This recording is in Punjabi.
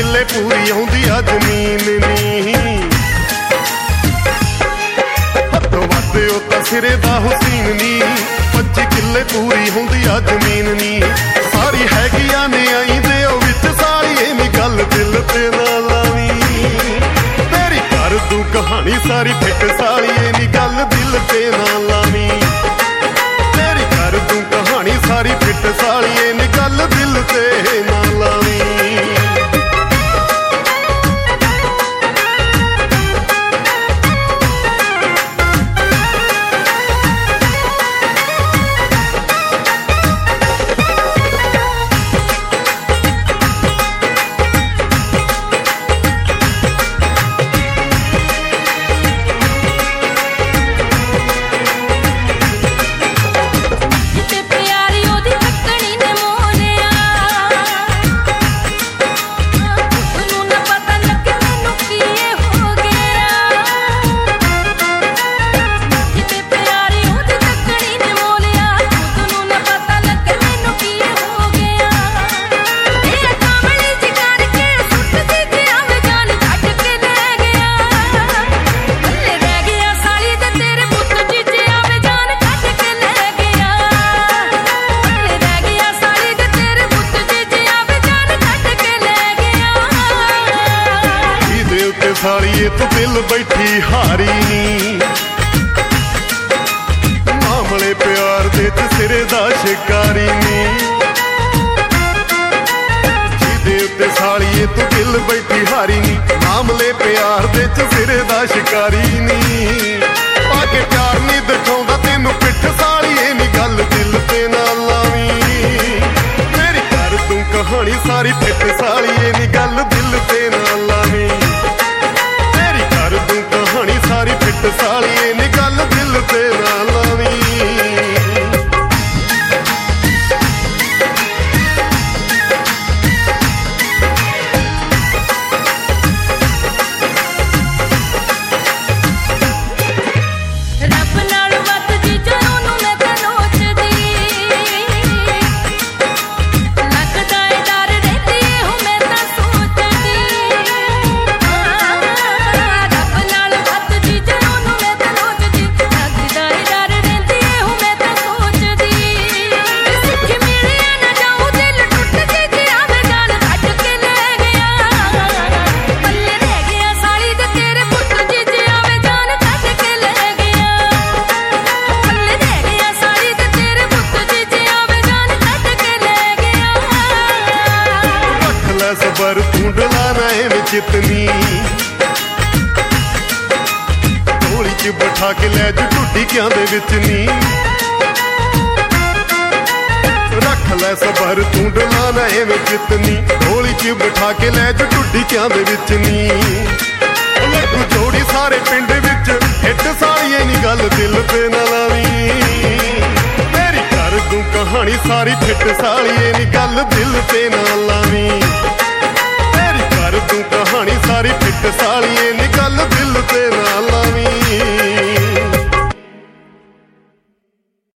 ਕਿੱਲੇ ਪੂਰੀ ਆਉਂਦੀ ਆ ਜ਼ਮੀਨ ਨੀ। ਹੱਥੋਂ ਵੱਧ ਉਹ ਤਾਂ ਸਿਰੇ ਦਾ ਹੁਸੀਨ ਨੀ। 25 ਕਿੱਲੇ ਪੂਰੀ ਹੁੰਦੀ ਆ ਜ਼ਮੀਨ ਨੀ। ਸਾਰੀ ਹੈਗੀਆਂ ਨੇ ਆਈ ਦੇ ਉਹ ਵਿੱਚ ਸਾਲੀਏ ਨੀ ਗੱਲ ਦਿਲ ਤੇ ਨਾ ਲਾਵੀਂ। ਤੇਰੀ ਕਰ ਦੂੰ ਕਹਾਣੀ ਸਾਰੀ ਫਿੱਟ ਸਾਲੀਏ ਨੀ ਗੱਲ ਦਿਲ ਤੇ ਨਾ ਲਾਵੀਂ। ਤੇਰੀ ਕਰ ਦੂੰ ਕਹਾਣੀ ਸਾਰੀ ਫਿੱਟ ਸਾਲੀਏ ਨੀ ਗੱਲ ਦਿਲ ਤੇ ਨਾ ਲਾਵੀਂ। ਸਾਲੀਏ ਤੂੰ ਦਿਲ ਬੈਠੀ ਹਾਰੀ ਨੀ। ਮਾਮਲੇ ਪਿਆਰ ਦੇ ਚ ਸਿਰੇ ਦਾ ਸ਼ਿਕਾਰੀ ਨੀ। ਜਿਹਦੇ ਉੱਤੇ ਸਾਲੀਏ ਤੂੰ ਦਿਲ ਬੈਠੀ ਹਾਰੀ ਨੀ। ਮਾਮਲੇ ਪਿਆਰ ਦੇ ਚ ਸਿਰੇ ਦਾ ਸ਼ਿਕਾਰੀ ਨੀ। ਪਾ ਕੇ ਪਿਆਰ ਨੀ ਦਿਖਾਉਂਦਾ ਤੈਨੂੰ ਪਿੱਠ ਸਾਲੀਏ ਨੀ ਗੱਲ ਦਿਲ ਤੇ ਨਾ ਲਾਵੀਂ। ਮੇਰੀ ਕਰ ਤੂੰ ਕਹਾਣੀ ਸਾਰੀ ਫਿੱਟ ਸਾਲੀਏ ਨੀ ਗੱਲ ਦਿਲ ਤੇ ਨਾ ਲਾਵੀਂ। ਕਰ ਦੂੰ ਕਹਾਣੀ ਸਾਰੀ ਫਿੱਟ ਸਾਲੀਏ ਨੀ ਗੱਲ ਦਿਲ ਤੇ ਨਾ ਲਾਵੀਂ। ਸਬਰ ਤੂੰ ਡਲਾਣਾ ਐਵੇਂ ਚਿਤਨੀ। ਢੋਲੀ ਚ ਬਿਠਾ ਕੇ ਲੈ ਜੂ ਢੁੱਡੀਕਿਆਂ ਦੇ ਵਿੱਚ ਨੀ। ਰੱਖ ਲੈ ਸਬਰ ਤੂੰ ਡਲਾਣਾ ਐਵੇਂ ਚਿਤਨੀ। ਢੋਲੀ ਚ ਬਿਠਾ ਕੇ ਲੈ ਜੂ ਢੁੱਡੀਕਿਆਂ ਦੇ ਵਿੱਚ ਨੀ। ਲੱਡੂ ਜੋੜੀ ਸਾਰੇ ਪਿੰਡ ਵਿੱਚ ਹਿੱਟ ਸਾਲੀਏ ਨੀ ਗੱਲ ਦਿਲ ਤੇ ਨਾ ਲਾਵੀਂ। ਮੇਰੀ ਕਰ ਦੂੰ ਕਹਾਣੀ ਸਾਰੀ ਫਿੱਟ ਸਾਲੀਏ ਨੀ ਗੱਲ ਦਿਲ ਤੇ ਨਾ ਲਾਵੀਂ।